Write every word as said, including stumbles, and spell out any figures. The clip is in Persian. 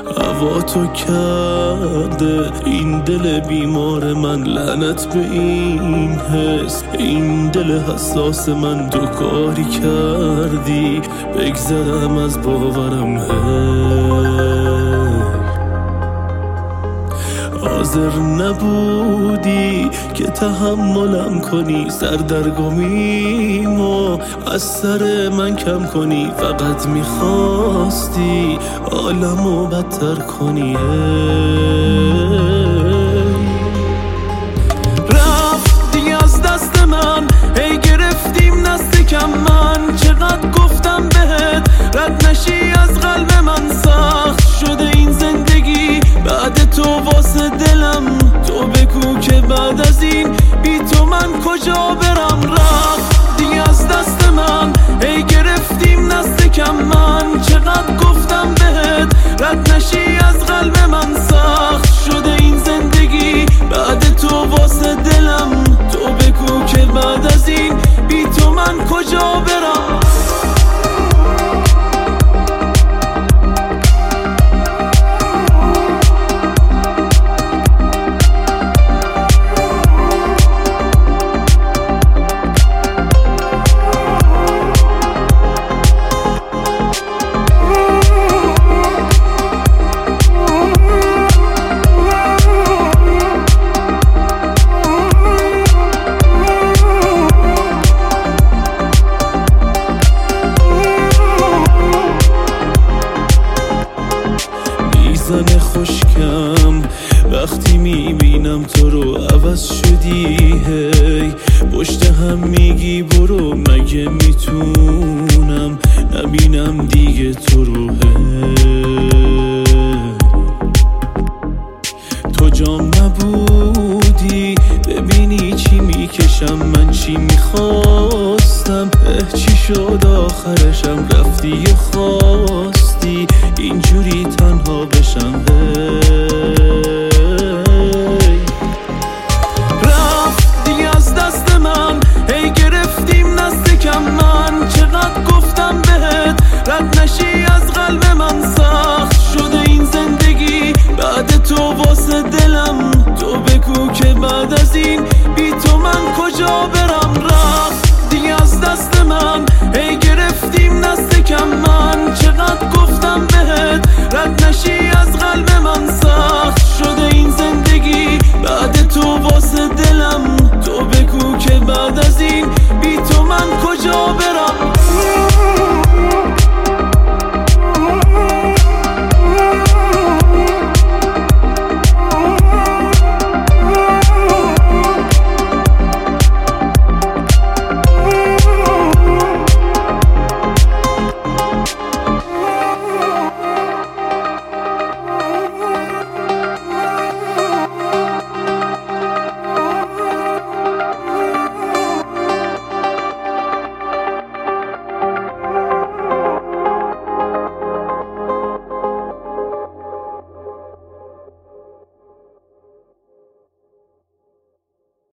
هوا تو کرده این دل بیمار من، لعنت به این حس، این دل حساس من. تو کاری کردی بگذرم از باورم، حاضر نبودی که تحملم کنی، سردرگمیمو از سر من کم کنی. فقط میخواستی عالمو بدتر کنی. رفتی از دست من، هی گرفتیم نزدیکم من. چقدر گفتم بهت رد نشی از قلب من، سخت شده این زندگی بعد تو واسه دلم. تو بگو که بعد از این بی تو من کجا برم. رفتی از دست من، هی گرفتیم نزدیکم من. چقدر گفتم بهت رد نشی از قلب من، سخت شده این زندگی بعد تو واسه دلم. تو بگو که بعد از این بی تو من کجا برم. زن خوشکم وقتی میبینم تو رو، عوض شدی هی پشت هم میگی برو. مگه میتونم نبینم دیگه تو رو؟ هی تو جام نبودی ببینی چی میکشم من، چی میخواستم. اه چی شد آخرشم، رفتی و خواستی اینجوری تنها بشم. هی رفتی از دست من، هی گرفتیم نزدیکم من. چقدر گفتم بهت رد نشی از قلب من، سخت شده این زندگی بعد تو واسه دلم. تو بگو که بعد از این بی تو من کجا